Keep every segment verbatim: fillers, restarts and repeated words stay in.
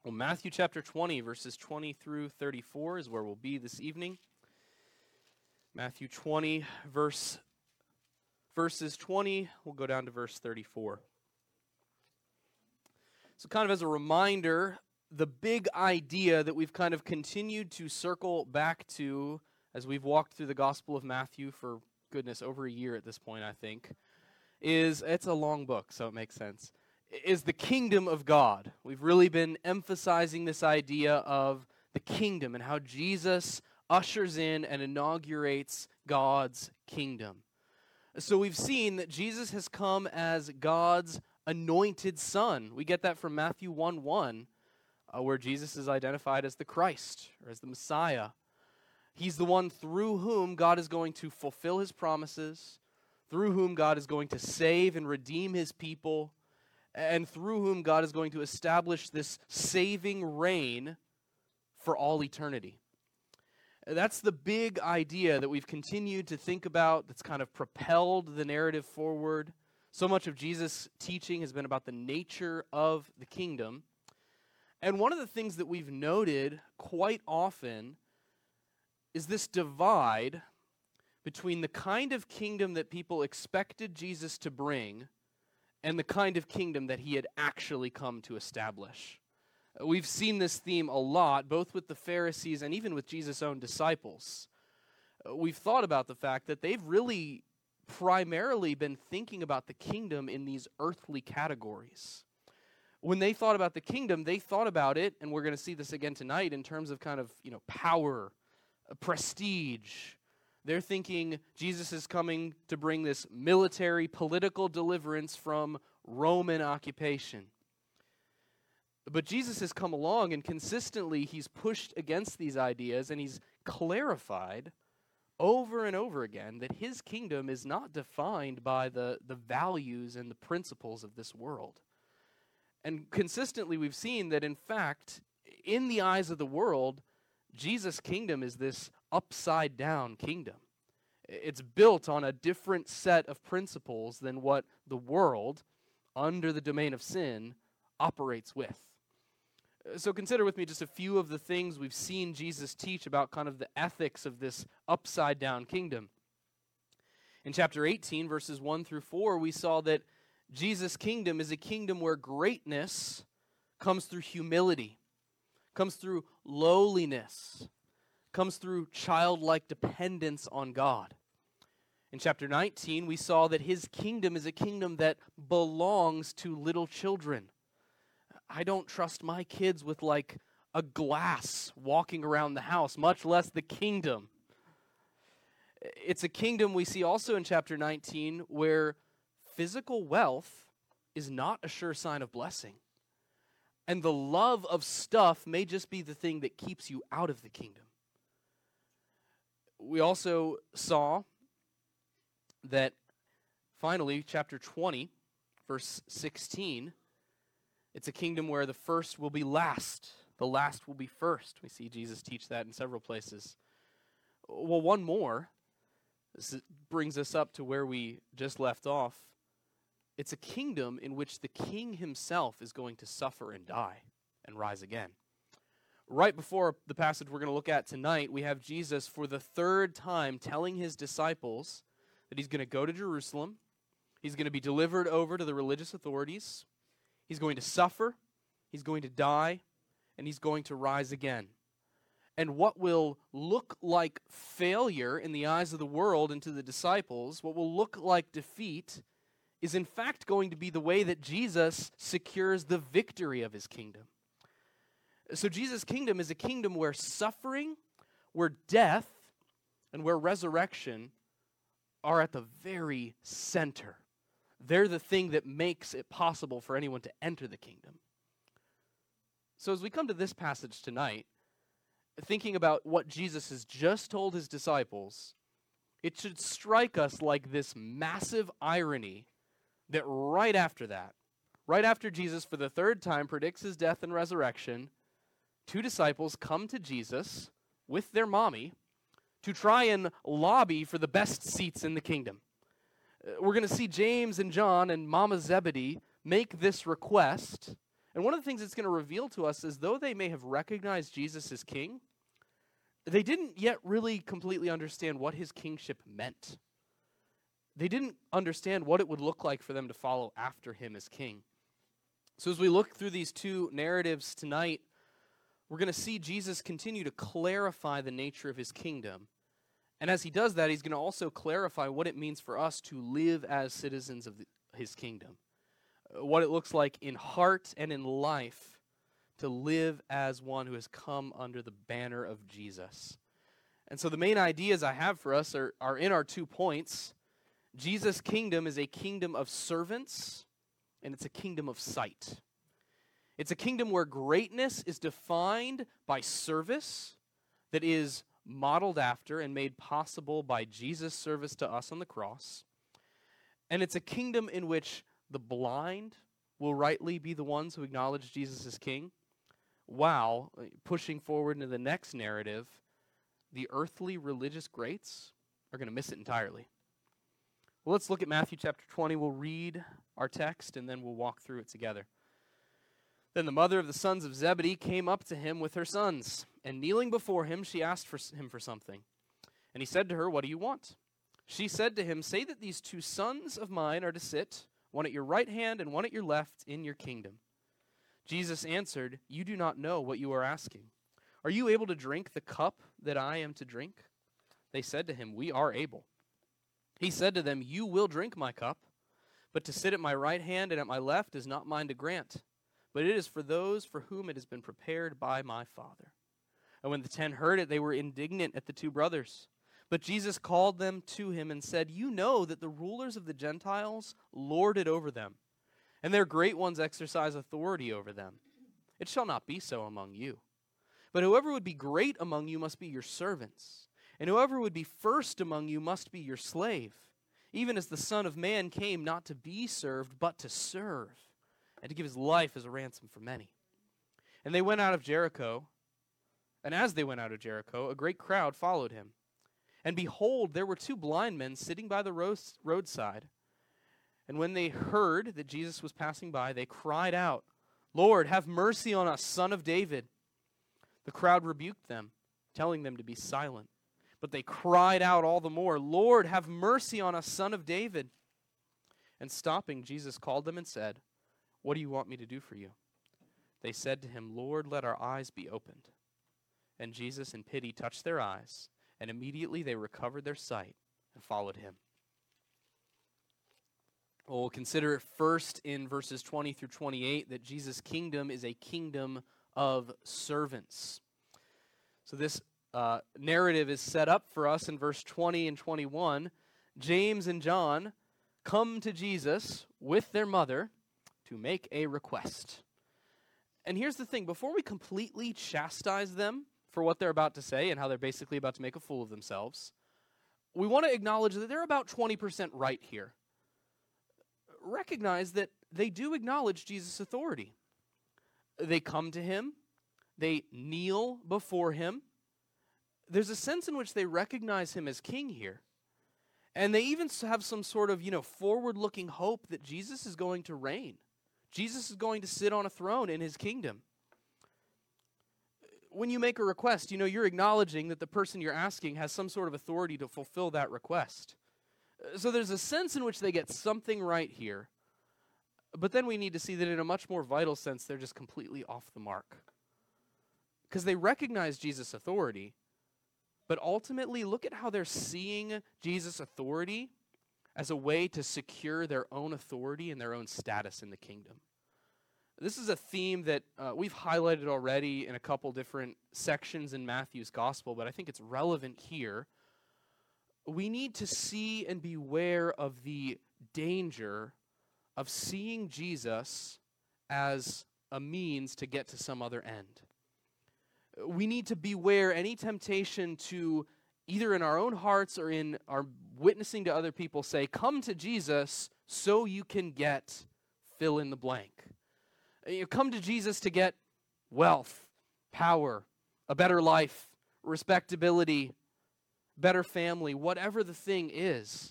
Well, Matthew chapter twenty, verses twenty through thirty-four is where we'll be this evening. Matthew twenty, verse, verses twenty, we'll go down to verse thirty-four. So kind of as a reminder, the big idea that we've kind of continued to circle back to as we've walked through the Gospel of Matthew for, goodness, over a year at this point, I think, is, it's a long book, so it makes sense, is the kingdom of God. We've really been emphasizing this idea of the kingdom and how Jesus ushers in and inaugurates God's kingdom. So we've seen that Jesus has come as God's anointed son. We get that from Matthew one one, uh, where Jesus is identified as the Christ, or as the Messiah. He's the one through whom God is going to fulfill his promises, through whom God is going to save and redeem his people, and through whom God is going to establish this saving reign for all eternity. That's the big idea that we've continued to think about, that's kind of propelled the narrative forward. So much of Jesus' teaching has been about the nature of the kingdom. And one of the things that we've noted quite often is this divide between the kind of kingdom that people expected Jesus to bring and the kind of kingdom that he had actually come to establish. We've seen this theme a lot, both with the Pharisees and even with Jesus' own disciples. We've thought about the fact that they've really primarily been thinking about the kingdom in these earthly categories. When they thought about the kingdom, they thought about it, and we're going to see this again tonight, in terms of kind of, you know, power, prestige. They're thinking Jesus is coming to bring this military, political deliverance from Roman occupation. But Jesus has come along, and consistently he's pushed against these ideas, and he's clarified over and over again that his kingdom is not defined by the, the values and the principles of this world. And consistently we've seen that, in fact, in the eyes of the world, Jesus' kingdom is this upside-down kingdom. It's built on a different set of principles than what the world, under the domain of sin, operates with. So consider with me just a few of the things we've seen Jesus teach about kind of the ethics of this upside-down kingdom. In chapter eighteen, verses one through four, we saw that Jesus' kingdom is a kingdom where greatness comes through humility, comes through lowliness, comes through childlike dependence on God. In chapter nineteen, we saw that his kingdom is a kingdom that belongs to little children. I don't trust my kids with like a glass walking around the house, much less the kingdom. It's a kingdom we see also in chapter nineteen where physical wealth is not a sure sign of blessing. And the love of stuff may just be the thing that keeps you out of the kingdom. We also saw that finally, chapter twenty, verse sixteen, it's a kingdom where the first will be last, the last will be first. We see Jesus teach that in several places. Well, one more. This brings us up to where we just left off. It's a kingdom in which the king himself is going to suffer and die and rise again. Right before the passage we're going to look at tonight, we have Jesus for the third time telling his disciples that he's going to go to Jerusalem, he's going to be delivered over to the religious authorities, he's going to suffer, he's going to die, and he's going to rise again. And what will look like failure in the eyes of the world and to the disciples, what will look like defeat, is in fact going to be the way that Jesus secures the victory of his kingdom. So Jesus' kingdom is a kingdom where suffering, where death, and where resurrection are at the very center. They're the thing that makes it possible for anyone to enter the kingdom. So as we come to this passage tonight, thinking about what Jesus has just told his disciples, it should strike us like this massive irony that right after that, right after Jesus for the third time predicts his death and resurrection, two disciples come to Jesus with their mommy to try and lobby for the best seats in the kingdom. Uh, we're going to see James and John and Mama Zebedee make this request, And one of the things it's going to reveal to us is though they may have recognized Jesus as king, they didn't yet really completely understand what his kingship meant. They didn't understand what it would look like for them to follow after him as king. So as we look through these two narratives tonight, we're going to see Jesus continue to clarify the nature of his kingdom. And as he does that, he's going to also clarify what it means for us to live as citizens of the, his kingdom. What it looks like in heart and in life to live as one who has come under the banner of Jesus. And so the main ideas I have for us are, are in our two points. Jesus' kingdom is a kingdom of servants, and it's a kingdom of sight. It's a kingdom where greatness is defined by service that is modeled after and made possible by Jesus' service to us on the cross. And it's a kingdom in which the blind will rightly be the ones who acknowledge Jesus as king, while, pushing forward into the next narrative, the earthly religious greats are going to miss it entirely. Well, let's look at Matthew chapter twenty. We'll read our text, and then we'll walk through it together. Then the mother of the sons of Zebedee came up to him with her sons, and kneeling before him, she asked for him for something. And he said to her, "What do you want?" She said to him, "Say that these two sons of mine are to sit, one at your right hand and one at your left, in your kingdom." Jesus answered, "You do not know what you are asking. Are you able to drink the cup that I am to drink?" They said to him, "We are able." He said to them, "You will drink my cup, but to sit at my right hand and at my left is not mine to grant, but it is for those for whom it has been prepared by my Father." And when the ten heard it, they were indignant at the two brothers. But Jesus called them to him and said, "You know that the rulers of the Gentiles lord it over them, and their great ones exercise authority over them. It shall not be so among you. But whoever would be great among you must be your servants, and whoever would be first among you must be your slave, even as the Son of Man came not to be served, but to serve, and to give his life as a ransom for many." And they went out of Jericho, and as they went out of Jericho, a great crowd followed him. And behold, there were two blind men sitting by the roadside. And when they heard that Jesus was passing by, they cried out, "Lord, have mercy on us, Son of David." The crowd rebuked them, telling them to be silent. But they cried out all the more, "Lord, have mercy on us, Son of David." And stopping, Jesus called them and said, "What do you want me to do for you?" They said to him, "Lord, let our eyes be opened." And Jesus in pity touched their eyes, and immediately they recovered their sight and followed him. Well, we'll consider it first in verses twenty through twenty-eight that Jesus' kingdom is a kingdom of servants. So this uh, narrative is set up for us in verse twenty and twenty-one. James and John come to Jesus with their mother to make a request. And here's the thing, before we completely chastise them for what they're about to say and how they're basically about to make a fool of themselves, we want to acknowledge that they're about twenty percent right here. Recognize that they do acknowledge Jesus' authority. They come to him. They kneel before him. There's a sense in which they recognize him as king here. And they even have some sort of, you know, forward-looking hope that Jesus is going to reign. Jesus is going to sit on a throne in his kingdom. When you make a request, you know, you're acknowledging that the person you're asking has some sort of authority to fulfill that request. So there's a sense in which they get something right here. But then we need to see that in a much more vital sense, they're just completely off the mark. Because they recognize Jesus' authority, but ultimately look at how they're seeing Jesus' authority as a way to secure their own authority and their own status in the kingdom. This is a theme that uh, we've highlighted already in a couple different sections in Matthew's gospel, but I think it's relevant here. We need to see and beware of the danger of seeing Jesus as a means to get to some other end. We need to beware any temptation to, either in our own hearts or in our witnessing to other people, say, "Come to Jesus so you can get fill in the blank." You come to Jesus to get wealth, power, a better life, respectability, better family, whatever the thing is.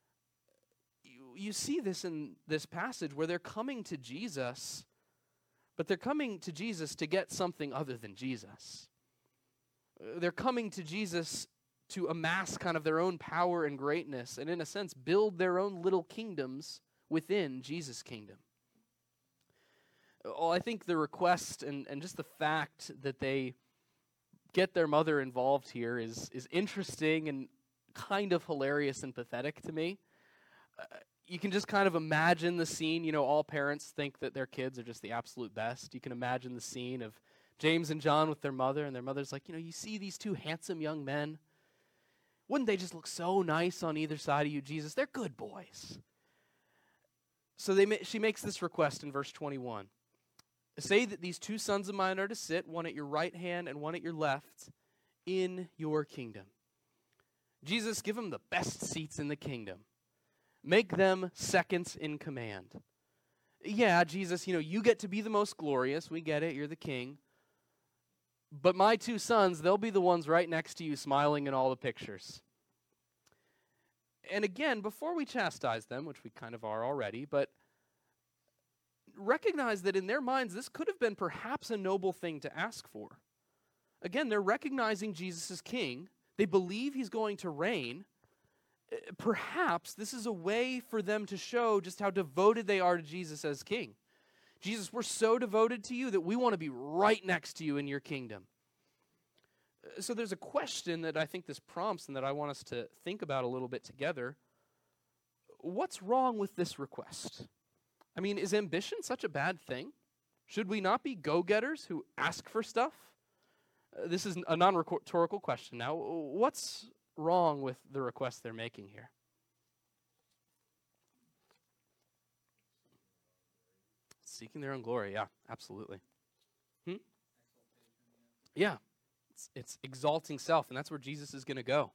You, you see this in this passage where they're coming to Jesus but they're coming to Jesus to get something other than Jesus. Uh, They're coming to Jesus to amass kind of their own power and greatness, and in a sense, build their own little kingdoms within Jesus' kingdom. Well, I think the request and, and just the fact that they get their mother involved here is, is interesting and kind of hilarious and pathetic to me. Uh, you can just kind of imagine the scene. You know, all parents think that their kids are just the absolute best. You can imagine the scene of James and John with their mother, and their mother's like, you know, you see these two handsome young men? Wouldn't they just look so nice on either side of you, Jesus? They're good boys. So they ma- she makes this request in verse twenty-one. Say that these two sons of mine are to sit, one at your right hand and one at your left, in your kingdom. Jesus, give them the best seats in the kingdom. Make them seconds in command. Yeah, Jesus, you know, you get to be the most glorious. We get it. You're the king. But my two sons, they'll be the ones right next to you smiling in all the pictures. And again, before we chastise them, which we kind of are already, but recognize that in their minds, this could have been perhaps a noble thing to ask for. Again, they're recognizing Jesus as king. They believe he's going to reign. Perhaps this is a way for them to show just how devoted they are to Jesus as king. Jesus, we're so devoted to you that we want to be right next to you in your kingdom. So there's a question that I think this prompts and that I want us to think about a little bit together. What's wrong with this request? I mean, is ambition such a bad thing? Should we not be go-getters who ask for stuff? Uh, this is a non-rhetorical question now. What's wrong with the request they're making here? Seeking their own glory, yeah, absolutely. Hmm? Yeah, it's, it's exalting self, and that's where Jesus is going to go.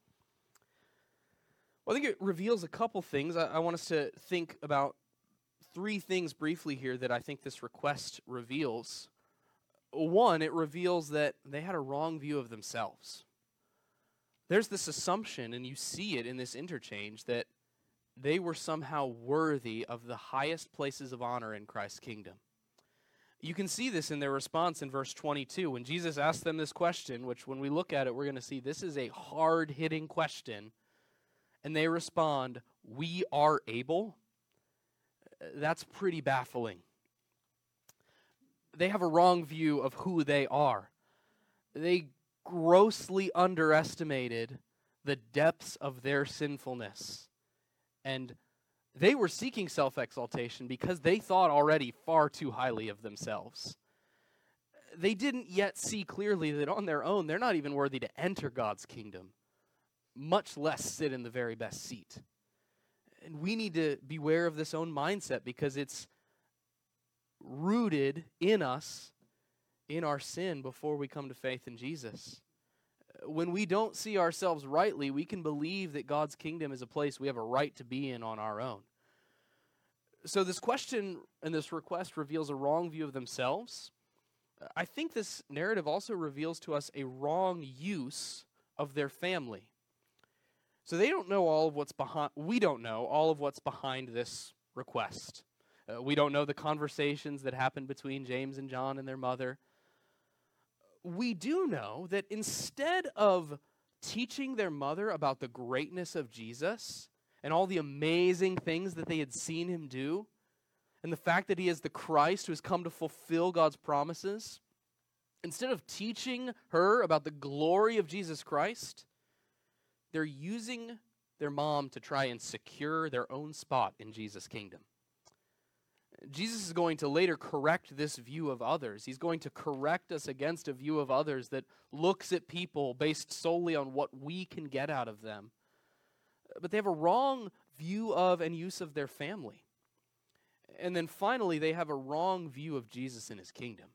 Well, I think it reveals a couple things. I, I want us to think about three things briefly here that I think this request reveals. One, it reveals that they had a wrong view of themselves. There's this assumption, and you see it in this interchange, that they were somehow worthy of the highest places of honor in Christ's kingdom. You can see this in their response in verse twenty-two. When Jesus asked them this question, which when we look at it, we're going to see this is a hard-hitting question, and they respond, "We are able." That's pretty baffling. They have a wrong view of who they are. They grossly underestimated the depths of their sinfulness. And they were seeking self-exaltation because they thought already far too highly of themselves. They didn't yet see clearly that on their own, they're not even worthy to enter God's kingdom, much less sit in the very best seat. And we need to beware of this own mindset because it's rooted in us, in our sin before we come to faith in Jesus. When we don't see ourselves rightly, we can believe that God's kingdom is a place we have a right to be in on our own. So this question and this request reveals a wrong view of themselves. I think this narrative also reveals to us a wrong use of their family. So they don't know all of what's behind, we don't know all of what's behind this request. Uh, we don't know the conversations that happened between James and John and their mother. We do know that instead of teaching their mother about the greatness of Jesus and all the amazing things that they had seen him do, and the fact that he is the Christ who has come to fulfill God's promises, instead of teaching her about the glory of Jesus Christ, they're using their mom to try and secure their own spot in Jesus' kingdom. Jesus is going to later correct this view of others. He's going to correct us against a view of others that looks at people based solely on what we can get out of them. But they have a wrong view of and use of their family. And then finally, they have a wrong view of Jesus and his kingdom.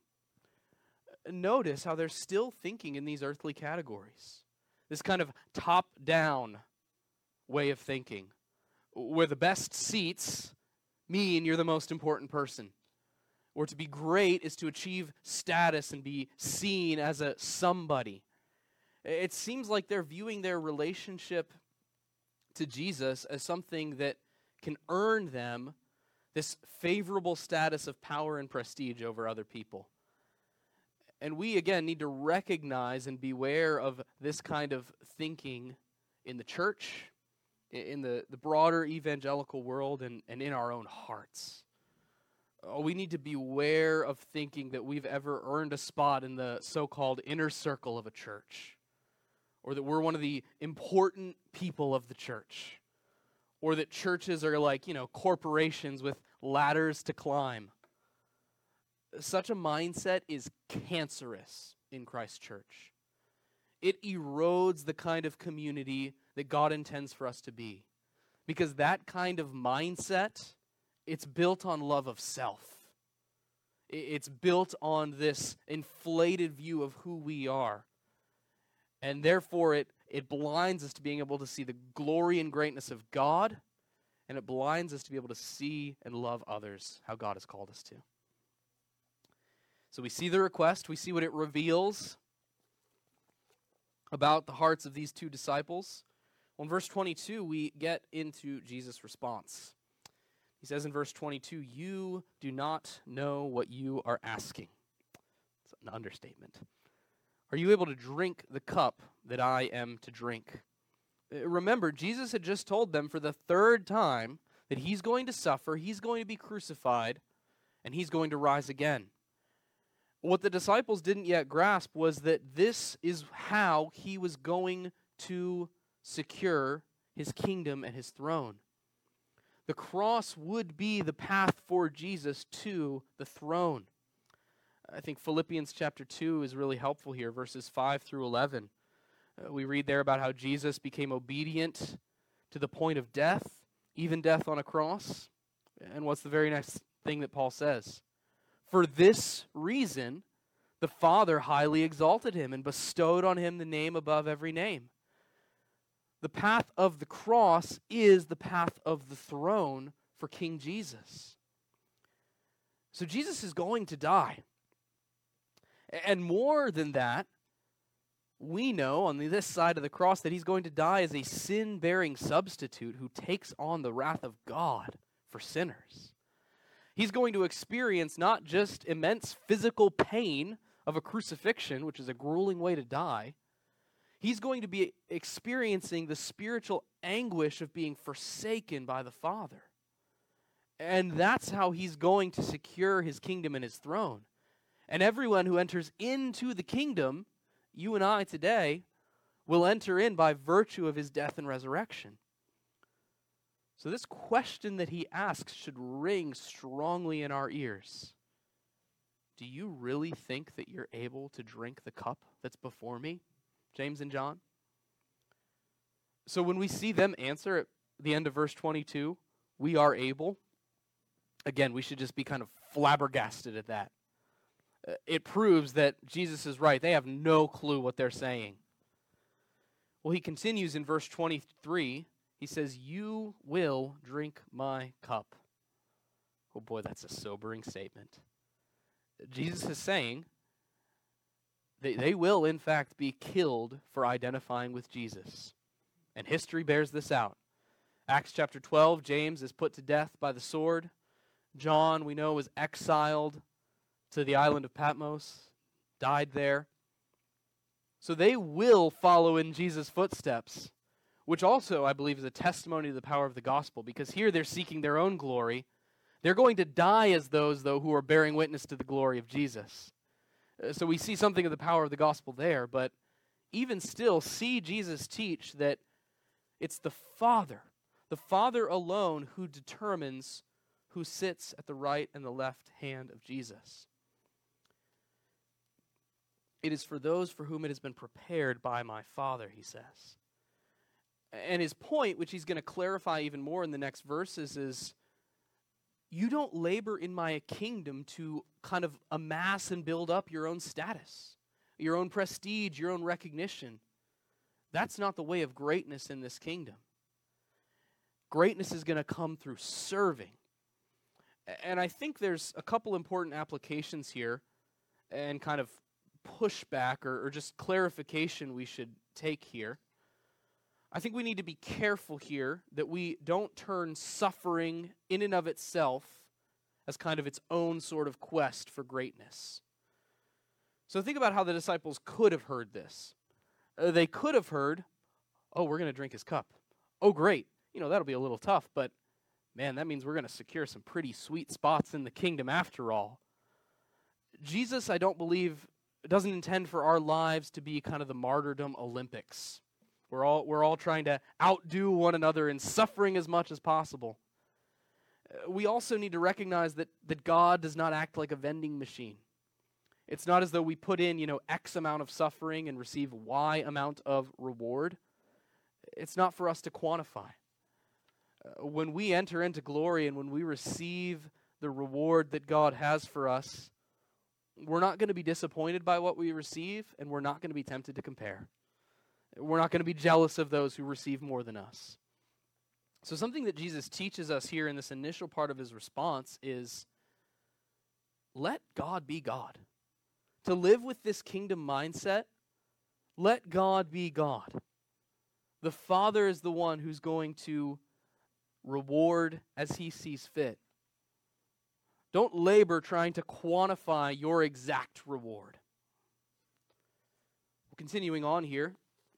Notice how they're still thinking in these earthly categories. This kind of top-down way of thinking, where the best seats mean you're the most important person. Or to be great is to achieve status and be seen as a somebody. It seems like they're viewing their relationship to Jesus as something that can earn them this favorable status of power and prestige over other people. And we, again, need to recognize and beware of this kind of thinking in the church, in the, the broader evangelical world, and, and in our own hearts. Oh, we need to beware of thinking that we've ever earned a spot in the so-called inner circle of a church, or that we're one of the important people of the church, or that churches are like, you know, corporations with ladders to climb. Such a mindset is cancerous in Christ's church. It erodes the kind of community that God intends for us to be. Because that kind of mindset, it's built on love of self. It's built on this inflated view of who we are. And therefore, it, it blinds us to being able to see the glory and greatness of God, and it blinds us to be able to see and love others, how God has called us to. So we see the request, we see what it reveals about the hearts of these two disciples. Well, in verse twenty-two, we get into Jesus' response. He says in verse twenty-two, "You do not know what you are asking." It's an understatement. "Are you able to drink the cup that I am to drink?" Remember, Jesus had just told them for the third time that he's going to suffer, he's going to be crucified, and he's going to rise again. What the disciples didn't yet grasp was that this is how he was going to secure his kingdom and his throne. The cross would be the path for Jesus to the throne. I think Philippians chapter two is really helpful here, verses five through eleven. Uh, we read there about how Jesus became obedient to the point of death, even death on a cross. And what's the very next thing that Paul says? "For this reason, the Father highly exalted him and bestowed on him the name above every name." The path of the cross is the path of the throne for King Jesus. So Jesus is going to die. And more than that, we know on this side of the cross that he's going to die as a sin-bearing substitute who takes on the wrath of God for sinners. He's going to experience not just immense physical pain of a crucifixion, which is a grueling way to die. He's going to be experiencing the spiritual anguish of being forsaken by the Father. And that's how he's going to secure his kingdom and his throne. And everyone who enters into the kingdom, you and I today, will enter in by virtue of his death and resurrection. So this question that he asks should ring strongly in our ears. Do you really think that you're able to drink the cup that's before me? James and John? So when we see them answer at the end of verse twenty-two, "We are able," again, we should just be kind of flabbergasted at that. Uh, it proves that Jesus is right. They have no clue what they're saying. Well, he continues in verse twenty-three. He says, "You will drink my cup." Oh boy, that's a sobering statement. Jesus is saying that they will, in fact, be killed for identifying with Jesus. And history bears this out. Acts chapter twelve, James is put to death by the sword. John, we know, was exiled to the island of Patmos, died there. So they will follow in Jesus' footsteps, which also, I believe, is a testimony to the power of the gospel, because here they're seeking their own glory. They're going to die as those, though, who are bearing witness to the glory of Jesus. Uh, so we see something of the power of the gospel there, but even still, see Jesus teach that it's the Father, the Father alone, who determines who sits at the right and the left hand of Jesus. It is for those for whom it has been prepared by my Father, he says. And his point, which he's going to clarify even more in the next verses, is you don't labor in my kingdom to kind of amass and build up your own status, your own prestige, your own recognition. That's not the way of greatness in this kingdom. Greatness is going to come through serving. And I think there's a couple important applications here and kind of pushback or, or just clarification we should take here. I think we need to be careful here that we don't turn suffering in and of itself as kind of its own sort of quest for greatness. So think about how the disciples could have heard this. Uh, they could have heard, oh, we're going to drink his cup. Oh, great. You know, that'll be a little tough, but man, that means we're going to secure some pretty sweet spots in the kingdom after all. Jesus, I don't believe, doesn't intend for our lives to be kind of the martyrdom Olympics. We're all, we're all trying to outdo one another in suffering as much as possible. Uh, we also need to recognize that, that God does not act like a vending machine. It's not as though we put in, you know, X amount of suffering and receive Y amount of reward. It's not for us to quantify. Uh, when we enter into glory and when we receive the reward that God has for us, we're not going to be disappointed by what we receive, and we're not going to be tempted to compare. We're not going to be jealous of those who receive more than us. So something that Jesus teaches us here in this initial part of his response is, let God be God. To live with this kingdom mindset, let God be God. The Father is the one who's going to reward as he sees fit. Don't labor trying to quantify your exact reward. Continuing on here,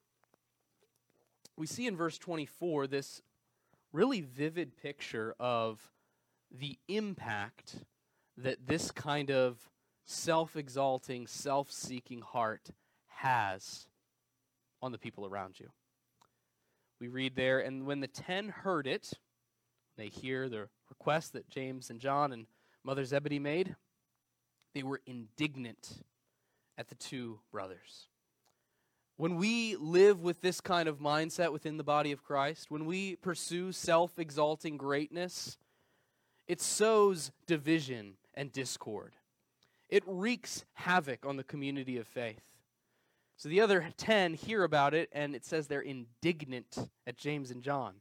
we see in verse twenty-four this really vivid picture of the impact that this kind of self-exalting, self-seeking heart has on the people around you. We read there, and when the ten heard it, they hear the request that James and John and Mother Zebedee made, they were indignant at the two brothers. When we live with this kind of mindset within the body of Christ, when we pursue self-exalting greatness, it sows division and discord. It wreaks havoc on the community of faith. So the other ten hear about it, and it says they're indignant at James and John.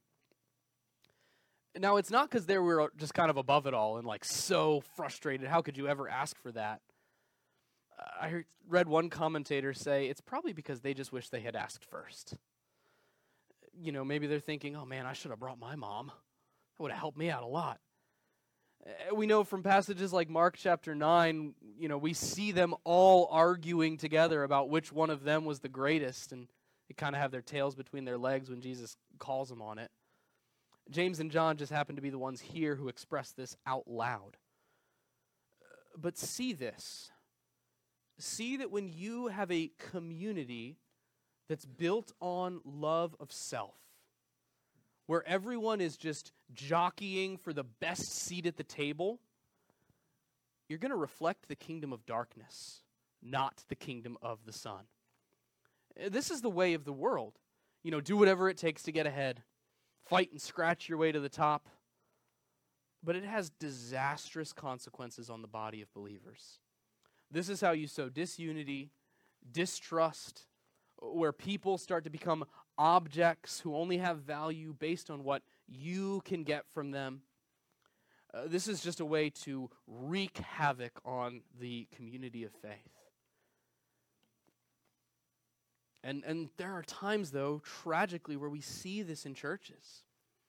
Now, it's not because they were just kind of above it all and like so frustrated. How could you ever ask for that? I heard, read one commentator say it's probably because they just wish they had asked first. You know, maybe they're thinking, oh man, I should have brought my mom. That would have helped me out a lot. Uh, we know from passages like Mark chapter nine, you know, we see them all arguing together about which one of them was the greatest, and they kind of have their tails between their legs when Jesus calls them on it. James and John just happen to be the ones here who express this out loud. Uh, but see this. See that when you have a community that's built on love of self, where everyone is just jockeying for the best seat at the table, you're going to reflect the kingdom of darkness, not the kingdom of the Son. This is the way of the world. You know, do whatever it takes to get ahead. Fight and scratch your way to the top. But it has disastrous consequences on the body of believers. This is how you sow disunity, distrust, where people start to become objects who only have value based on what you can get from them. Uh, this is just a way to wreak havoc on the community of faith. And, and there are times, though, tragically, where we see this in churches.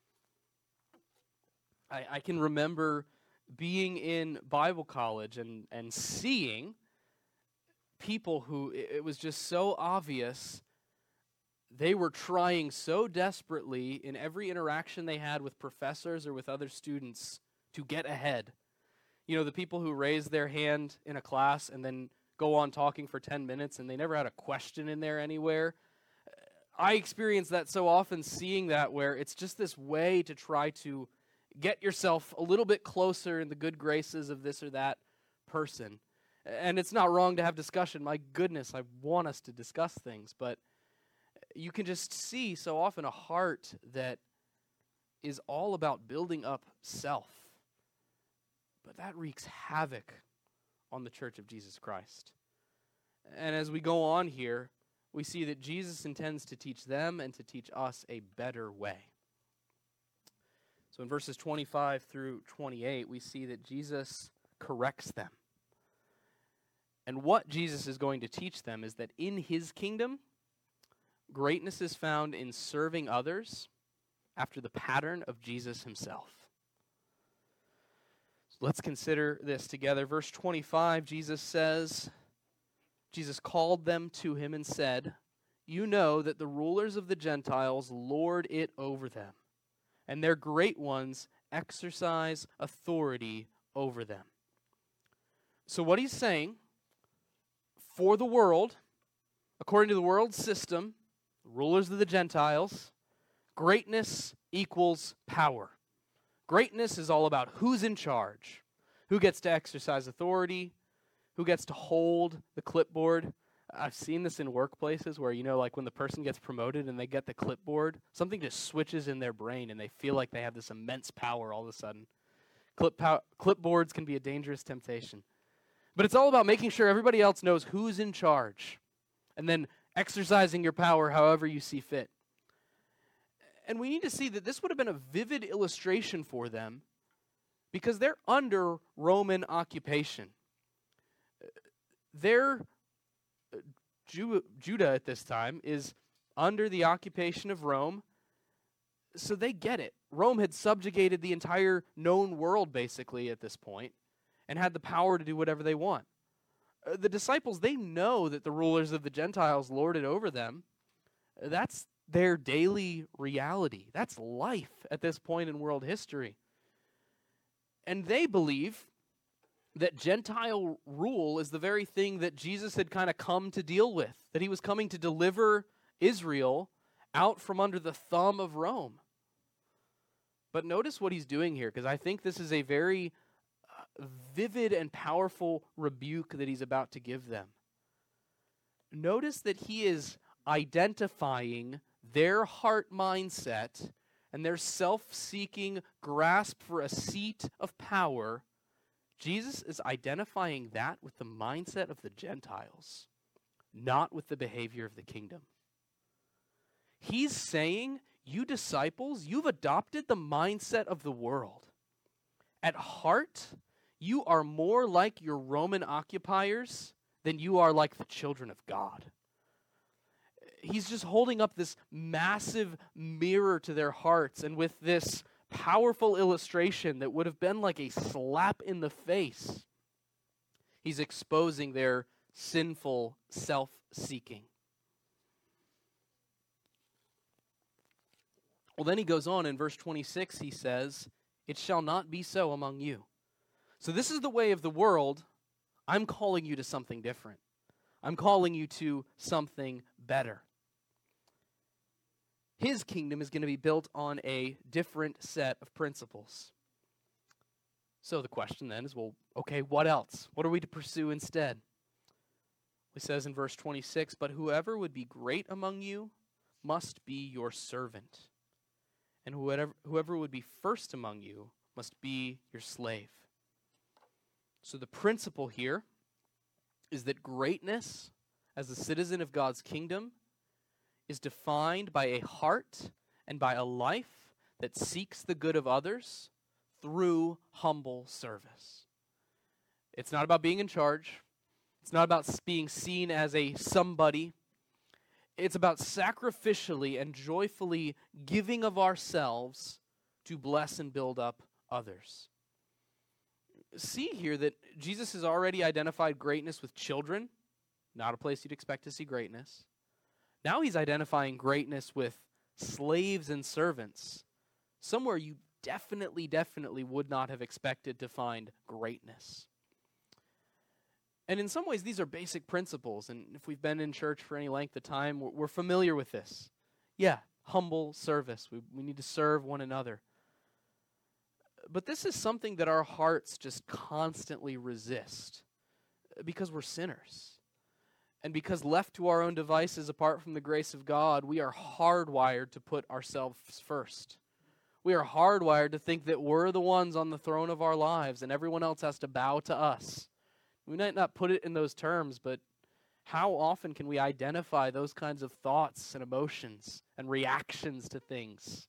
I, I can remember being in Bible college and, and seeing people who, it, it was just so obvious, they were trying so desperately in every interaction they had with professors or with other students to get ahead. You know, the people who raise their hand in a class and then go on talking for ten minutes and they never had a question in there anywhere. I experience that so often, seeing that, where it's just this way to try to get yourself a little bit closer in the good graces of this or that person. And it's not wrong to have discussion. My goodness, I want us to discuss things. But you can just see so often a heart that is all about building up self. But that wreaks havoc on the church of Jesus Christ. And as we go on here, we see that Jesus intends to teach them and to teach us a better way. So in verses twenty-five through twenty-eight, we see that Jesus corrects them. And what Jesus is going to teach them is that in his kingdom, greatness is found in serving others after the pattern of Jesus himself. Let's consider this together. Verse twenty-five, Jesus says, Jesus called them to him and said, "You know that the rulers of the Gentiles lord it over them, and their great ones exercise authority over them." So what he's saying, for the world, according to the world system, the rulers of the Gentiles, greatness equals power. Greatness is all about who's in charge, who gets to exercise authority, who gets to hold the clipboard. I've seen this in workplaces where, you know, like when the person gets promoted and they get the clipboard, something just switches in their brain and they feel like they have this immense power all of a sudden. Clip pow- clipboards can be a dangerous temptation. But it's all about making sure everybody else knows who's in charge and then exercising your power however you see fit. And we need to see that this would have been a vivid illustration for them because they're under Roman occupation. Their uh, Ju- Judah at this time is under the occupation of Rome, so they get it. Rome had subjugated the entire known world basically at this point and had the power to do whatever they want. Uh, the disciples, they know that the rulers of the Gentiles lorded over them. That's their daily reality. That's life at this point in world history. And they believe that Gentile rule is the very thing that Jesus had kind of come to deal with, that he was coming to deliver Israel out from under the thumb of Rome. But notice what he's doing here, because I think this is a very uh, vivid and powerful rebuke that he's about to give them. Notice that he is identifying their heart mindset and their self-seeking grasp for a seat of power. Jesus is identifying that with the mindset of the Gentiles, not with the behavior of the kingdom. He's saying, you disciples, you've adopted the mindset of the world. At heart, you are more like your Roman occupiers than you are like the children of God. He's just holding up this massive mirror to their hearts, and with this powerful illustration that would have been like a slap in the face, he's exposing their sinful self-seeking. Well, then he goes on in verse twenty-six, he says, "It shall not be so among you." So this is the way of the world. I'm calling you to something different. I'm calling you to something better. His kingdom is going to be built on a different set of principles. So the question then is, well, okay, what else? What are we to pursue instead? He says in verse twenty-six, "But whoever would be great among you must be your servant. And whoever, whoever would be first among you must be your slave." So the principle here is that greatness as a citizen of God's kingdom is defined by a heart and by a life that seeks the good of others through humble service. It's not about being in charge. It's not about being seen as a somebody. It's about sacrificially and joyfully giving of ourselves to bless and build up others. See here that Jesus has already identified greatness with children, not a place you'd expect to see greatness. Now he's identifying greatness with slaves and servants, somewhere you definitely, definitely would not have expected to find greatness. And in some ways, these are basic principles, and if we've been in church for any length of time, we're, we're familiar with this. Yeah, humble service. We, we need to serve one another. But this is something that our hearts just constantly resist because we're sinners. And because left to our own devices apart from the grace of God, we are hardwired to put ourselves first. We are hardwired to think that we're the ones on the throne of our lives and everyone else has to bow to us. We might not put it in those terms, but how often can we identify those kinds of thoughts and emotions and reactions to things?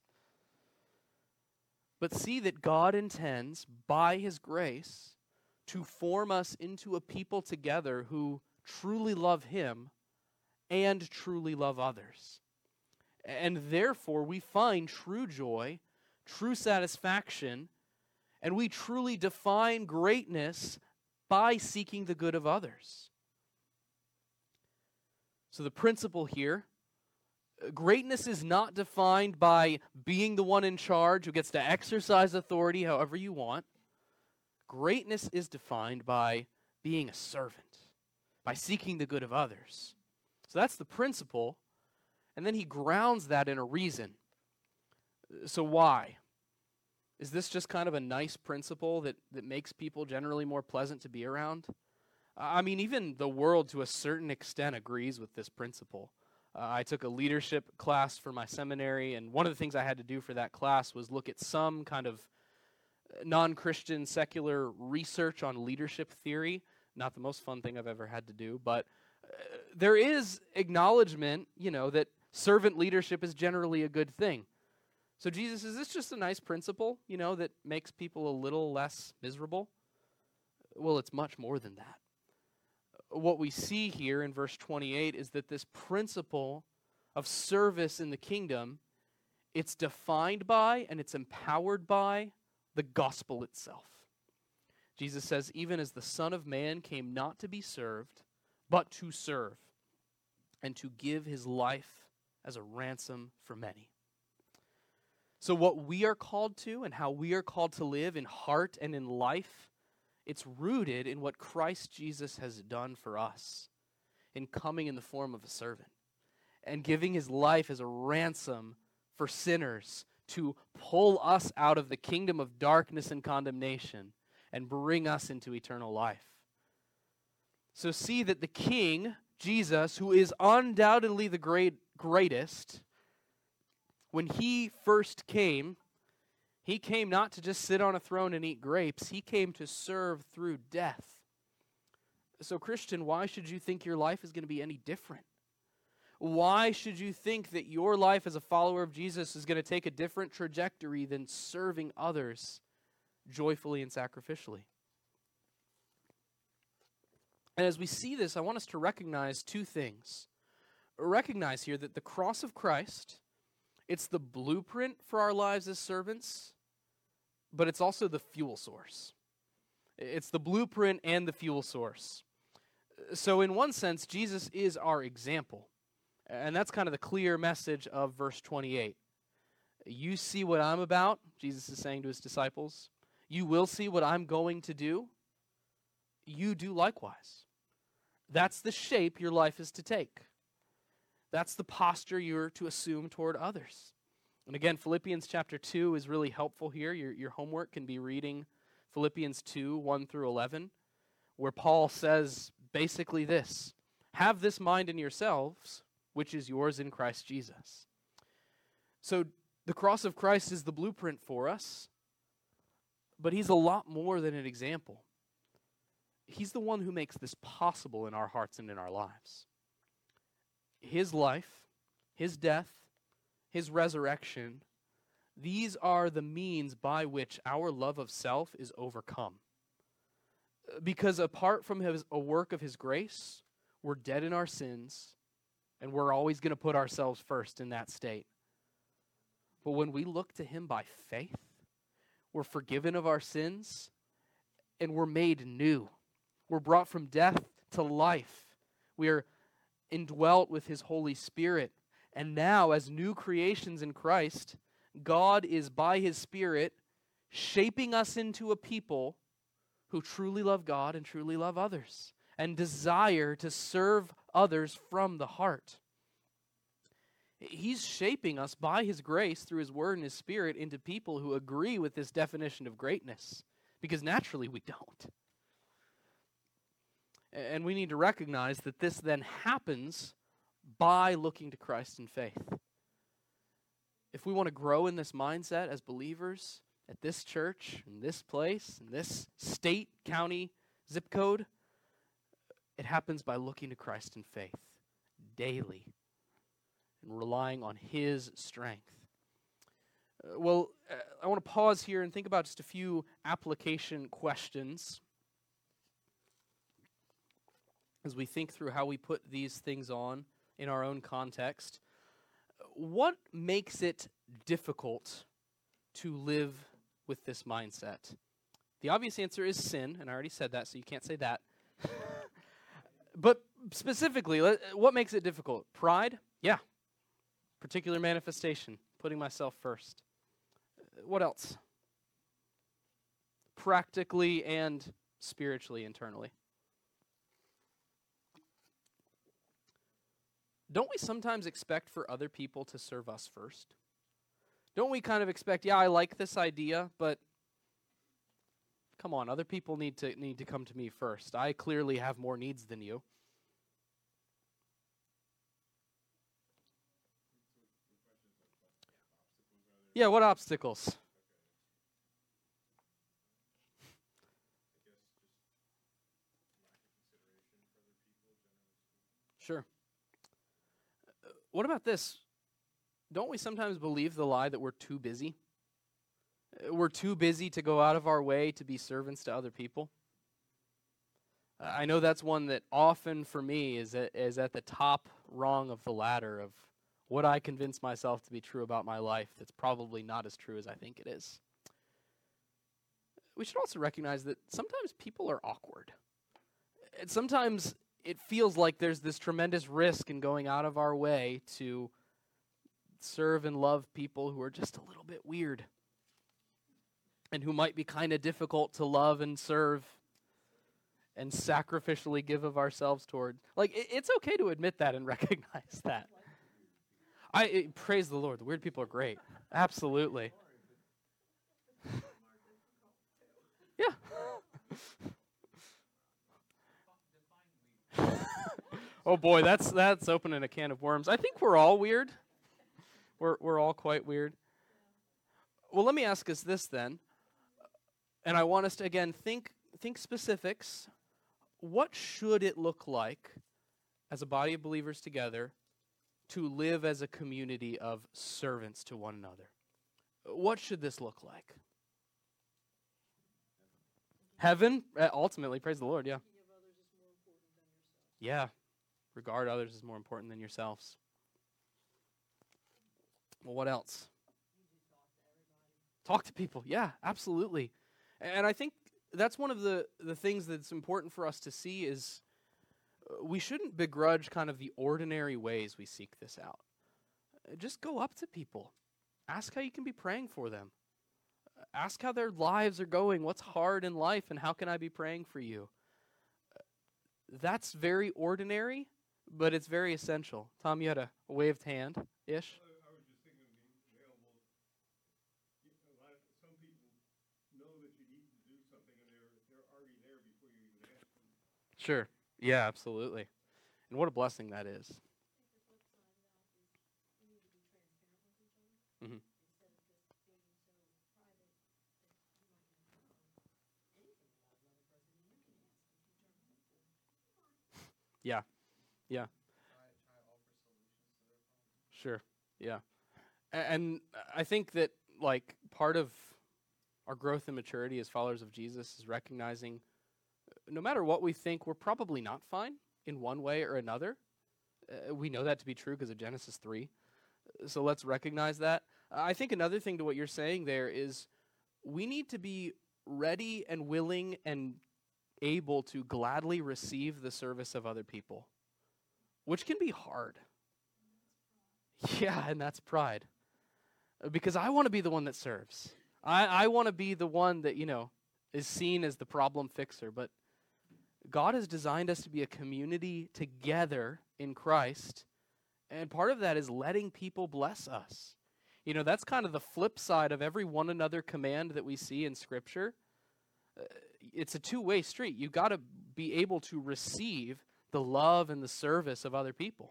But see that God intends, by His grace, to form us into a people together who truly love Him and truly love others. And therefore we find true joy, true satisfaction, And we truly define greatness by seeking the good of others. So the principle here, greatness is not defined by being the one in charge who gets to exercise authority however you want. Greatness is defined by being a servant, by seeking the good of others. So that's the principle. And then he grounds that in a reason. So why? Is this just kind of a nice principle that, that makes people generally more pleasant to be around? I mean, even the world to a certain extent agrees with this principle. Uh, I took a leadership class for my seminary, and one of the things I had to do for that class was look at some kind of non-Christian secular research on leadership theory. Not the most fun thing I've ever had to do, but uh, there is acknowledgement, you know, that servant leadership is generally a good thing. So Jesus, is this just a nice principle, you know, that makes people a little less miserable? Well, it's much more than that. What we see here in verse twenty-eight is that this principle of service in the kingdom, it's defined by and it's empowered by the gospel itself. Jesus says, even as the Son of Man came not to be served, but to serve, and to give his life as a ransom for many. So what we are called to and how we are called to live in heart and in life, it's rooted in what Christ Jesus has done for us in coming in the form of a servant and giving his life as a ransom for sinners to pull us out of the kingdom of darkness and condemnation and bring us into eternal life. So see that the King, Jesus, who is undoubtedly the great greatest, when he first came, he came not to just sit on a throne and eat grapes. He came to serve through death. So, Christian, why should you think your life is going to be any different? Why should you think that your life as a follower of Jesus is going to take a different trajectory than serving others joyfully and sacrificially? And as we see this, I want us to recognize two things. Recognize here that the cross of Christ, it's the blueprint for our lives as servants, but it's also the fuel source. It's the blueprint and the fuel source. So in one sense, Jesus is our example. And that's kind of the clear message of verse twenty-eight. You see what I'm about, Jesus is saying to his disciples. You will see what I'm going to do. You do likewise. That's the shape your life is to take. That's the posture you're to assume toward others. And again, Philippians chapter two is really helpful here. Your, your homework can be reading Philippians two, one through eleven, where Paul says basically this: have this mind in yourselves, which is yours in Christ Jesus. So the cross of Christ is the blueprint for us, but he's a lot more than an example. He's the one who makes this possible in our hearts and in our lives. His life, his death, his resurrection, these are the means by which our love of self is overcome. Because apart from his, a work of his grace, we're dead in our sins, and we're always going to put ourselves first in that state. But when we look to him by faith, we're forgiven of our sins, and we're made new. We're brought from death to life. We are indwelt with his Holy Spirit. And now, as new creations in Christ, God is by his Spirit shaping us into a people who truly love God and truly love others and desire to serve others from the heart. He's shaping us by his grace through his word and his Spirit into people who agree with this definition of greatness, because naturally we don't. And we need to recognize that this then happens by looking to Christ in faith. If we want to grow in this mindset as believers at this church, in this place, in this state, county, zip code, it happens by looking to Christ in faith daily and relying on his strength. Uh, well, uh, I want to pause here and think about just a few application questions as we think through how we put these things on in our own context. What makes it difficult to live with this mindset? The obvious answer is sin, and I already said that, so you can't say that. But specifically, let, what makes it difficult? Pride? Yeah. Particular manifestation, putting myself first. Uh, What else? Practically and spiritually, internally. Don't we sometimes expect for other people to serve us first? Don't we kind of expect, yeah, I like this idea, but come on, other people need to need to come to me first. I clearly have more needs than you. Yeah, what obstacles? Sure. Uh, What about this? Don't we sometimes believe the lie that we're too busy? Uh, We're too busy to go out of our way to be servants to other people? Uh, I know that's one that often for me is at, is at the top rung of the ladder of what I convince myself to be true about my life that's probably not as true as I think it is. We should also recognize that sometimes people are awkward. And sometimes it feels like there's this tremendous risk in going out of our way to serve and love people who are just a little bit weird and who might be kind of difficult to love and serve and sacrificially give of ourselves toward. Like, it, it's okay to admit that and recognize that. I it, praise the Lord. The weird people are great. Absolutely. Yeah. Oh boy, that's that's opening a can of worms. I think we're all weird. We're we're all quite weird. Well, let me ask us this then. And I want us to again think think specifics. What should it look like as a body of believers together to live as a community of servants to one another? What should this look like? Heaven, uh, ultimately, praise the Lord, yeah. Yeah, regard others as more important than yourselves. Well, what else? Talk to people, yeah, absolutely. And I think that's one of the, the things that's important for us to see is uh, we shouldn't begrudge kind of the ordinary ways we seek this out. Uh, Just go up to people. Ask how you can be praying for them. Uh, Ask how their lives are going, what's hard in life, and how can I be praying for you? Uh, That's very ordinary, but it's very essential. Tom, you had a waved hand-ish? I was just thinking of the available, a lot of, some people know that you need to do something and they're, they're already there before you even ask them. Sure. Yeah, absolutely. And what a blessing that is. Mhm. Yeah, yeah, sure, yeah. A- And I think that, like, part of our growth and maturity as followers of Jesus is recognizing uh, no matter what we think, we're probably not fine in one way or another. Uh, we know that to be true because of Genesis three. So let's recognize that. I think another thing to what you're saying there is we need to be ready and willing and able to gladly receive the service of other people, which can be hard. Yeah, and that's pride. Uh, Because I want to be the one that serves. I, I want to be the one that, you know, is seen as the problem fixer. But God has designed us to be a community together in Christ. And part of that is letting people bless us. You know, that's kind of the flip side of every one another command that we see in Scripture. Uh, it's a two-way street. You've got to be able to receive the love and the service of other people.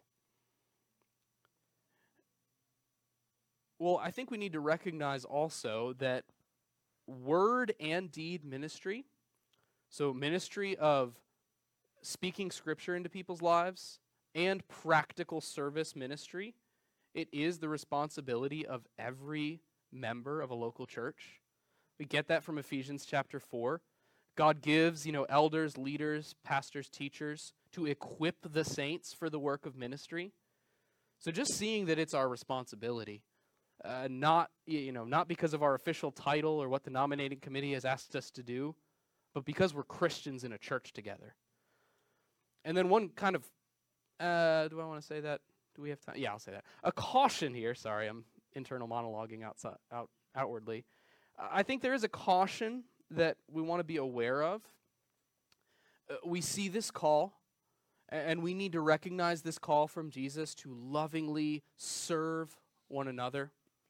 Well, I think we need to recognize also that word and deed ministry, so ministry of speaking Scripture into people's lives and practical service ministry, it is the responsibility of every member of a local church. We get that from Ephesians chapter four. God gives, you know, elders, leaders, pastors, teachers to equip the saints for the work of ministry. So just seeing that it's our responsibility. uh, not y- you know not because of our official title or what the nominating committee has asked us to do, but because we're Christians in a church together. And then one kind of, uh, do I want to say that? Do we have time? Yeah, I'll say that. A caution here. Sorry, I'm internal monologuing outside, out, outwardly. Uh, I think there is a caution that we want to be aware of. Uh, we see this call, a- and we need to recognize this call from Jesus to lovingly serve one another.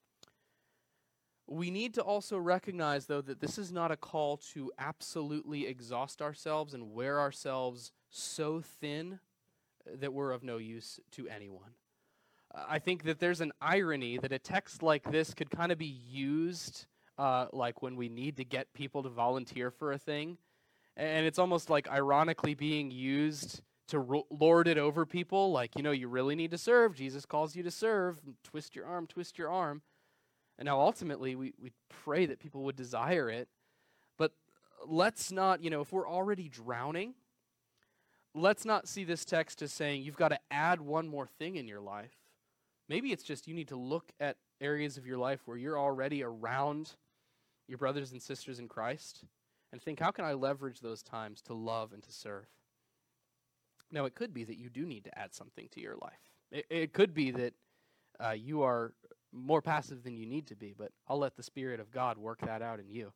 We need to also recognize, though, that this is not a call to absolutely exhaust ourselves and wear ourselves so thin that we're of no use to anyone. Uh, I think that there's an irony that a text like this could kind of be used uh, like when we need to get people to volunteer for a thing. And it's almost like ironically being used to ro- lord it over people. Like, you know, you really need to serve. Jesus calls you to serve. Twist your arm, twist your arm. And now ultimately we, we pray that people would desire it. But let's not, you know, if we're already drowning, let's not see this text as saying you've got to add one more thing in your life. Maybe it's just you need to look at areas of your life where you're already around your brothers and sisters in Christ and think, how can I leverage those times to love and to serve? Now, it could be that you do need to add something to your life. It, it could be that uh, you are more passive than you need to be, but I'll let the Spirit of God work that out in you.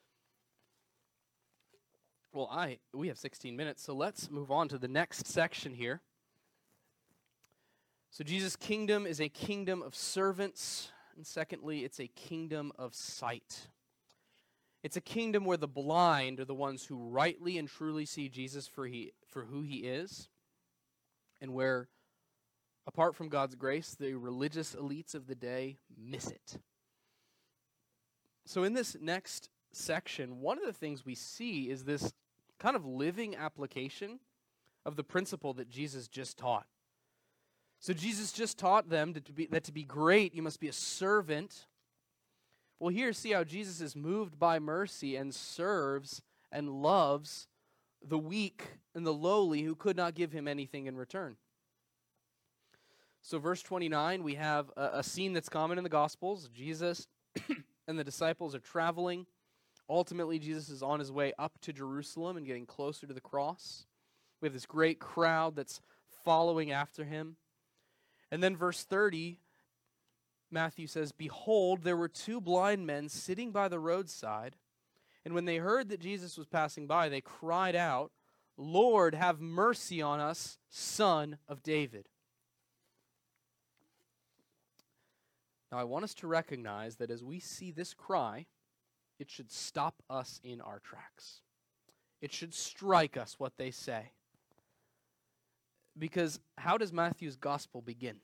Well, I we have sixteen minutes, so let's move on to the next section here. So Jesus' kingdom is a kingdom of servants, and secondly, it's a kingdom of sight. It's a kingdom where the blind are the ones who rightly and truly see Jesus for he for who he is, and where, apart from God's grace, the religious elites of the day miss it. So in this next section, one of the things we see is this kind of living application of the principle that Jesus just taught. So Jesus just taught them that to be, that to be great, you must be a servant. Well, here, see how Jesus is moved by mercy and serves and loves the weak and the lowly who could not give him anything in return. So verse twenty-nine, we have a, a scene that's common in the Gospels. Jesus and the disciples are traveling. Ultimately, Jesus is on his way up to Jerusalem and getting closer to the cross. We have this great crowd that's following after him. And then verse thirty, Matthew says, "Behold, there were two blind men sitting by the roadside, and when they heard that Jesus was passing by, they cried out, 'Lord, have mercy on us, Son of David.'" Now, I want us to recognize that as we see this cry, it should stop us in our tracks. It should strike us what they say. Because how does Matthew's gospel begin?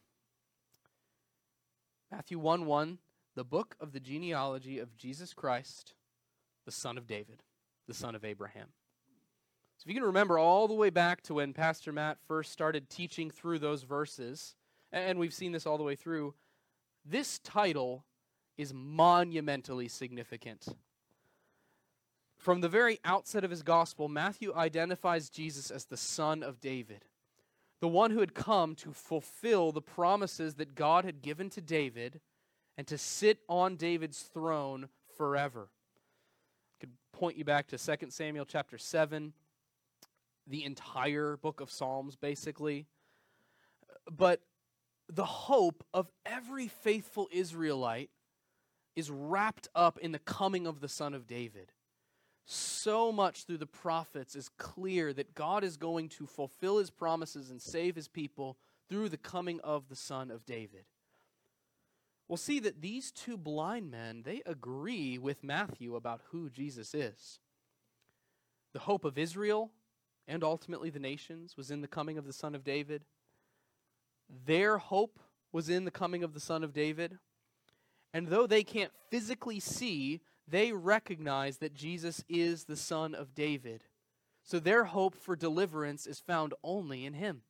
Matthew one one, the book of the genealogy of Jesus Christ, the son of David, the son of Abraham. So if you can remember all the way back to when Pastor Matt first started teaching through those verses, and we've seen this all the way through, this title is monumentally significant. From the very outset of his gospel, Matthew identifies Jesus as the son of David, the one who had come to fulfill the promises that God had given to David and to sit on David's throne forever. I could point you back to Second Samuel chapter seven, the entire book of Psalms, basically. But the hope of every faithful Israelite is wrapped up in the coming of the Son of David. So much through the prophets is clear that God is going to fulfill his promises and save his people through the coming of the Son of David. We'll see that these two blind men, they agree with Matthew about who Jesus is. The hope of Israel and ultimately the nations was in the coming of the Son of David. Their hope was in the coming of the Son of David. And though they can't physically see, they recognize that Jesus is the Son of David. So their hope for deliverance is found only in him.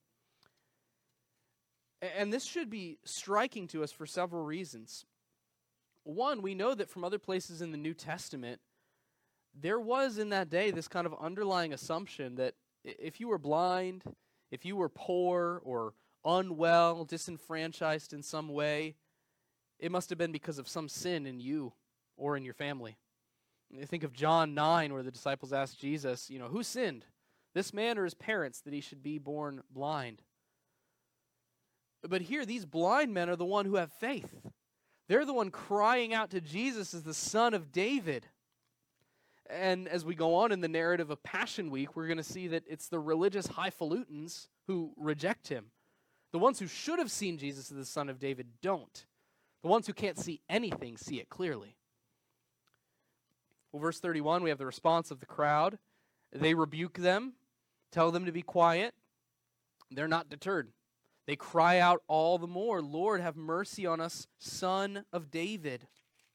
And this should be striking to us for several reasons. One, we know that from other places in the New Testament, there was in that day this kind of underlying assumption that if you were blind, if you were poor or unwell, disenfranchised in some way, it must have been because of some sin in you or in your family. You think of John nine, where the disciples asked Jesus, you know, who sinned, this man or his parents, that he should be born blind? But here, these blind men are the one who have faith. They're the one crying out to Jesus as the Son of David. And as we go on in the narrative of Passion Week, we're going to see that it's the religious highfalutins who reject him. The ones who should have seen Jesus as the Son of David don't. The ones who can't see anything see it clearly. Well, verse thirty-one, we have the response of the crowd. They rebuke them, tell them to be quiet. They're not deterred. They cry out all the more, Lord, have mercy on us, Son of David.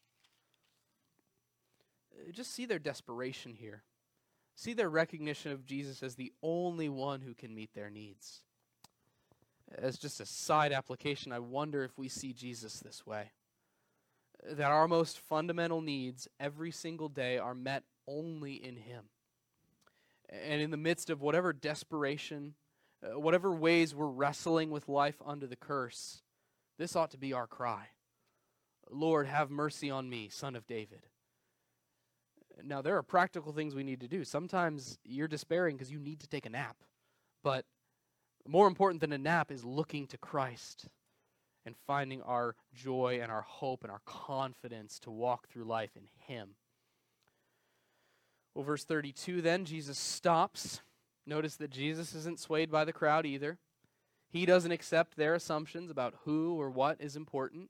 Just see their desperation here. See their recognition of Jesus as the only one who can meet their needs. As just a side application, I wonder if we see Jesus this way. That our most fundamental needs every single day are met only in him. And in the midst of whatever desperation, uh, whatever ways we're wrestling with life under the curse, this ought to be our cry. Lord, have mercy on me, Son of David. Now, there are practical things we need to do. Sometimes you're despairing because you need to take a nap. But more important than a nap is looking to Christ and finding our joy and our hope and our confidence to walk through life in him. Well, verse thirty-two then, Jesus stops. Notice that Jesus isn't swayed by the crowd either. He doesn't accept their assumptions about who or what is important.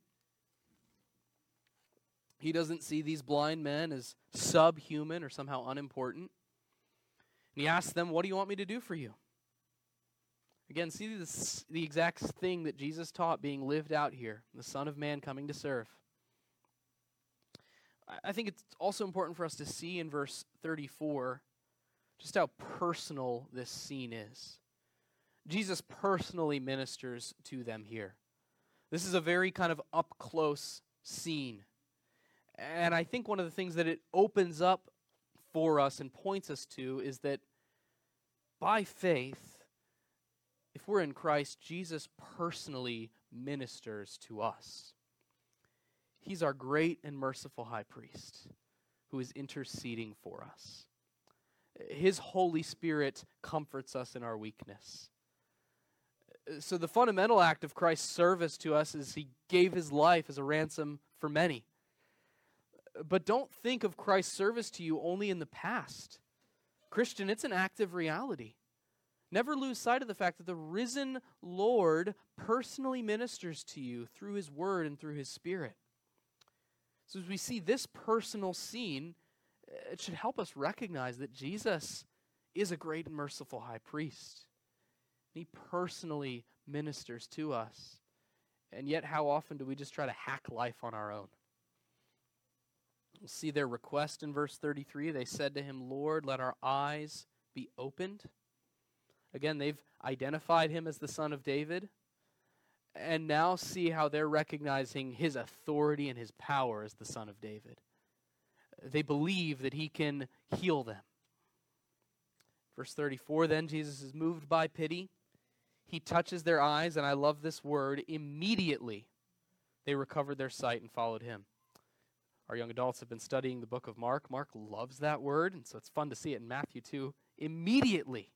He doesn't see these blind men as subhuman or somehow unimportant. And he asks them, what do you want me to do for you? Again, see this, the exact thing that Jesus taught being lived out here, the Son of Man coming to serve. I think it's also important for us to see in verse thirty-four just how personal this scene is. Jesus personally ministers to them here. This is a very kind of up-close scene. And I think one of the things that it opens up for us and points us to is that by faith, if we're in Christ, Jesus personally ministers to us. He's our great and merciful high priest who is interceding for us. His Holy Spirit comforts us in our weakness. So the fundamental act of Christ's service to us is he gave his life as a ransom for many. But don't think of Christ's service to you only in the past. Christian, it's an active reality. Never lose sight of the fact that the risen Lord personally ministers to you through his word and through his Spirit. So as we see this personal scene, it should help us recognize that Jesus is a great and merciful high priest. He personally ministers to us. And yet how often do we just try to hack life on our own? We'll see their request in verse thirty-three. They said to him, Lord, let our eyes be opened. Again, they've identified him as the Son of David. And now see how they're recognizing his authority and his power as the Son of David. They believe that he can heal them. Verse thirty-four, then Jesus is moved by pity. He touches their eyes, and I love this word, immediately they recovered their sight and followed him. Our young adults have been studying the book of Mark. Mark loves that word, and so it's fun to see it in Matthew too. Immediately.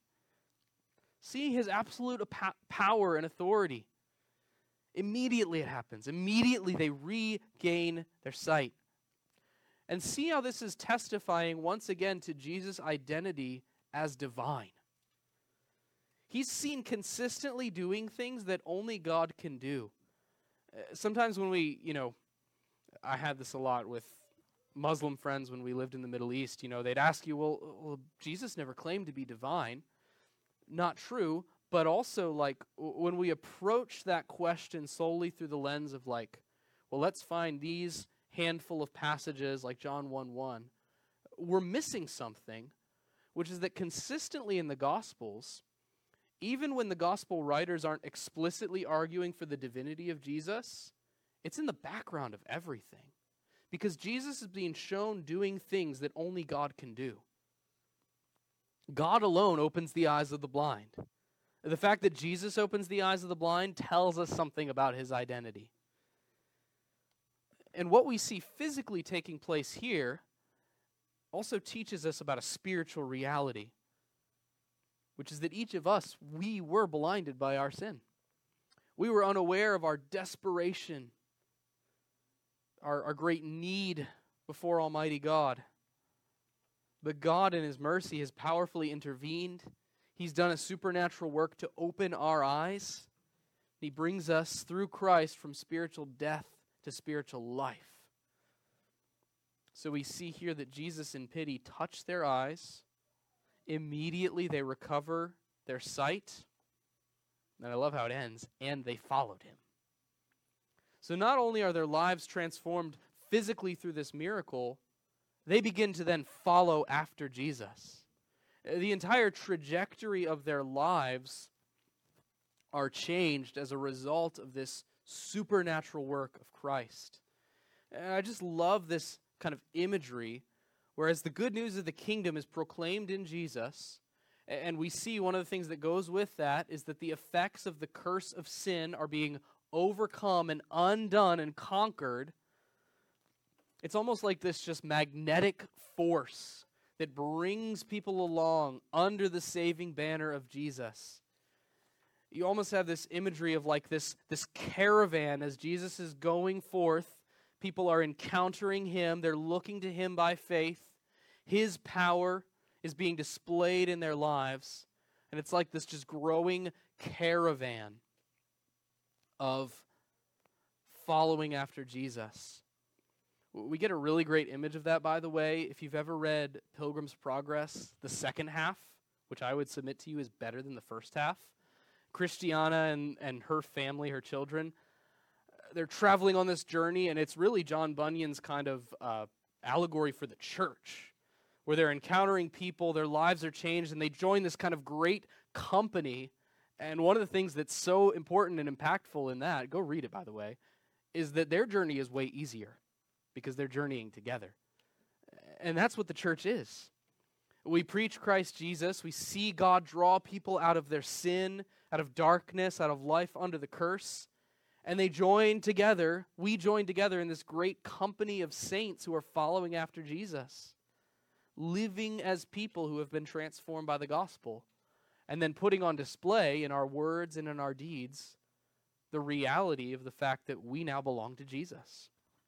See his absolute power and authority. Immediately it happens. Immediately they regain their sight. And see how this is testifying once again to Jesus' identity as divine. He's seen consistently doing things that only God can do. Uh, sometimes when we, you know, I had this a lot with Muslim friends when we lived in the Middle East. You know, they'd ask you, well, well Jesus never claimed to be divine. Not true, but also like w- when we approach that question solely through the lens of like, well, let's find these handful of passages like John one one, we're missing something, which is that consistently in the Gospels, even when the Gospel writers aren't explicitly arguing for the divinity of Jesus, it's in the background of everything. Because Jesus is being shown doing things that only God can do. God alone opens the eyes of the blind. The fact that Jesus opens the eyes of the blind tells us something about his identity. And what we see physically taking place here also teaches us about a spiritual reality, which is that each of us, we were blinded by our sin. We were unaware of our desperation, our, our great need before Almighty God. But God in His mercy has powerfully intervened. He's done a supernatural work to open our eyes. He brings us through Christ from spiritual death to spiritual life. So we see here that Jesus in pity touched their eyes. Immediately they recover their sight. And I love how it ends. And they followed Him. So not only are their lives transformed physically through this miracle, they begin to then follow after Jesus. The entire trajectory of their lives are changed as a result of this supernatural work of Christ. And I just love this kind of imagery, whereas the good news of the kingdom is proclaimed in Jesus, and we see one of the things that goes with that is that the effects of the curse of sin are being overcome and undone and conquered. It's almost like this just magnetic force that brings people along under the saving banner of Jesus. You almost have this imagery of like this, this caravan as Jesus is going forth. People are encountering Him. They're looking to Him by faith. His power is being displayed in their lives. And it's like this just growing caravan of following after Jesus. We get a really great image of that, by the way. If you've ever read Pilgrim's Progress, the second half, which I would submit to you is better than the first half. Christiana and, and her family, her children, they're traveling on this journey, and it's really John Bunyan's kind of uh, allegory for the church, where they're encountering people, their lives are changed, and they join this kind of great company. And one of the things that's so important and impactful in that, go read it, by the way, is that their journey is way easier because they're journeying together. And that's what the church is. We preach Christ Jesus. We see God draw people out of their sin, out of darkness, out of life under the curse. And they join together, we join together in this great company of saints who are following after Jesus, living as people who have been transformed by the gospel, and then putting on display in our words and in our deeds the reality of the fact that we now belong to Jesus.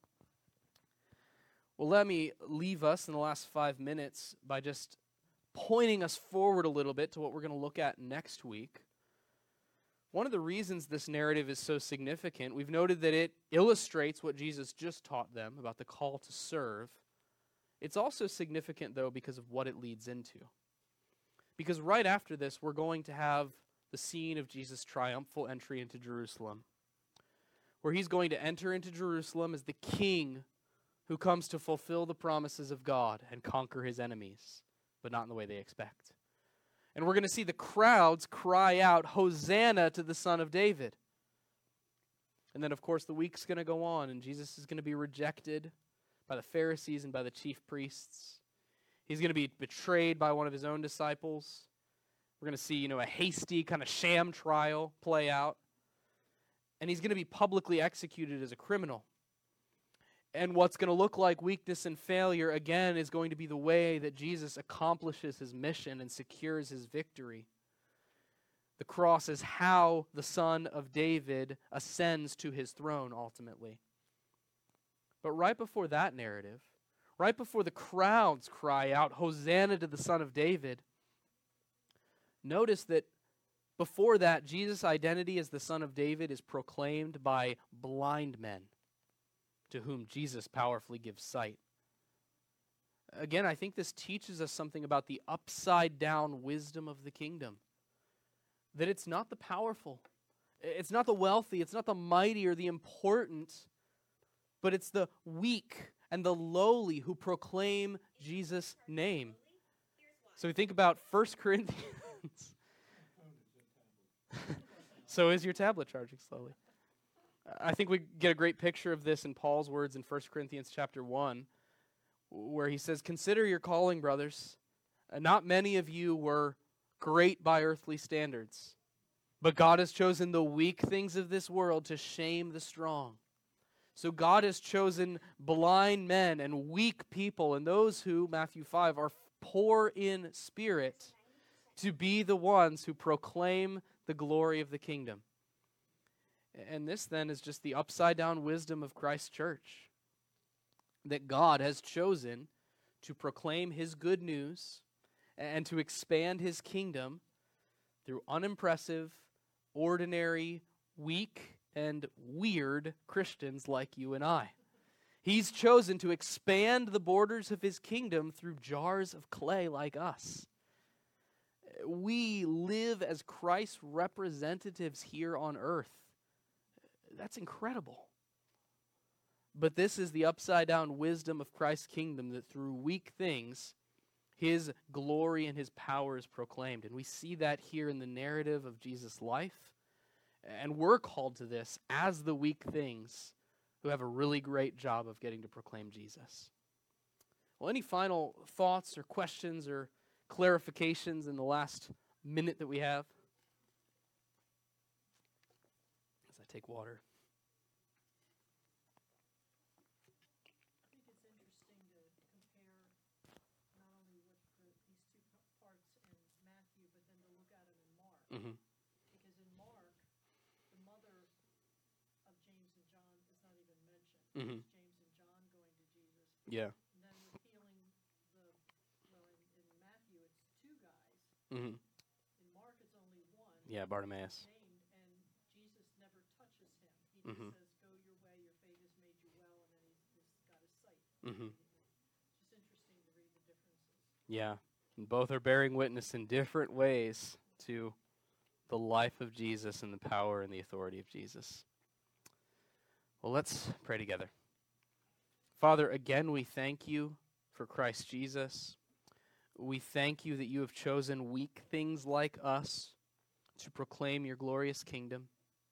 Well, let me leave us in the last five minutes by just pointing us forward a little bit to what we're going to look at next week. One of the reasons this narrative is so significant, we've noted that it illustrates what Jesus just taught them about the call to serve. It's also significant, though, because of what it leads into. Because right after this, we're going to have the scene of Jesus' triumphal entry into Jerusalem, where He's going to enter into Jerusalem as the king who comes to fulfill the promises of God and conquer His enemies, but not in the way they expect. And we're going to see the crowds cry out, "Hosanna to the Son of David." And then, of course, the week's going to go on, and Jesus is going to be rejected by the Pharisees and by the chief priests. He's going to be betrayed by one of His own disciples. We're going to see, you know, a hasty kind of sham trial play out. And He's going to be publicly executed as a criminal. And what's going to look like weakness and failure, again, is going to be the way that Jesus accomplishes His mission and secures His victory. The cross is how the Son of David ascends to His throne, ultimately. But right before that narrative, right before the crowds cry out, "Hosanna to the Son of David," notice that before that, Jesus' identity as the Son of David is proclaimed by blind men, to whom Jesus powerfully gives sight. Again, I think this teaches us something about the upside-down wisdom of the kingdom. That it's not the powerful, it's not the wealthy, it's not the mighty or the important, but it's the weak and the lowly who proclaim Jesus' name. So we think about First Corinthians. So is your tablet charging slowly? I think we get a great picture of this in Paul's words in First Corinthians chapter one, where he says, "Consider your calling, brothers. Uh, not many of you were great by earthly standards, but God has chosen the weak things of this world to shame the strong. So God has chosen blind men and weak people and those who, Matthew five, are poor in spirit to be the ones who proclaim the glory of the kingdom. And this then is just the upside down wisdom of Christ's church. That God has chosen to proclaim his good news and to expand his kingdom through unimpressive, ordinary, weak, and weird Christians like you and I. He's chosen to expand the borders of his kingdom through jars of clay like us. We live as Christ's representatives here on earth. That's incredible. But this is the upside-down wisdom of Christ's kingdom, that through weak things, his glory and his power is proclaimed. And we see that here in the narrative of Jesus' life. And we're called to this as the weak things who have a really great job of getting to proclaim Jesus. Well, any final thoughts or questions or clarifications in the last minute that we have? As I take water. I think it's interesting to compare not only what the, these two pa- parts in Matthew, but then to look at them in Mark. Mm-hmm. Because in Mark, the mother of James and John is not even mentioned. Mm-hmm. It's James and John going to Jesus. Yeah. And then with healing the, well, in, in Matthew, it's two guys. Mm-hmm. In Mark, it's only one. Yeah, Bartimaeus. Named, and Jesus never touches him. He Mhm. just says, "Go your way, your faith has made you well," and then he's, he's got his sight. Mm-hmm. It's just interesting to read the differences. Yeah. And both are bearing witness in different ways to the life of Jesus and the power and the authority of Jesus. Well, let's pray together. Father, again, we thank you for Christ Jesus. We thank you that you have chosen weak things like us to proclaim your glorious kingdom.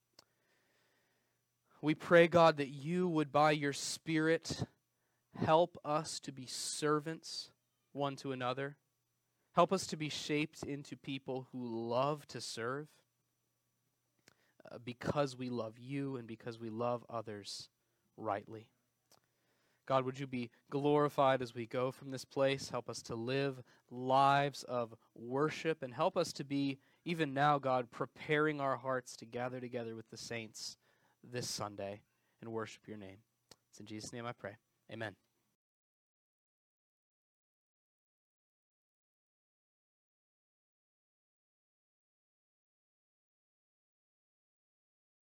We pray, God, that you would, by your Spirit, help us to be servants one to another. Help us to be shaped into people who love to serve uh, because we love you and because we love others rightly. God, would you be glorified as we go from this place? Help us to live lives of worship and help us to be, even now, God, preparing our hearts to gather together with the saints this Sunday and worship your name. It's in Jesus' name I pray. Amen.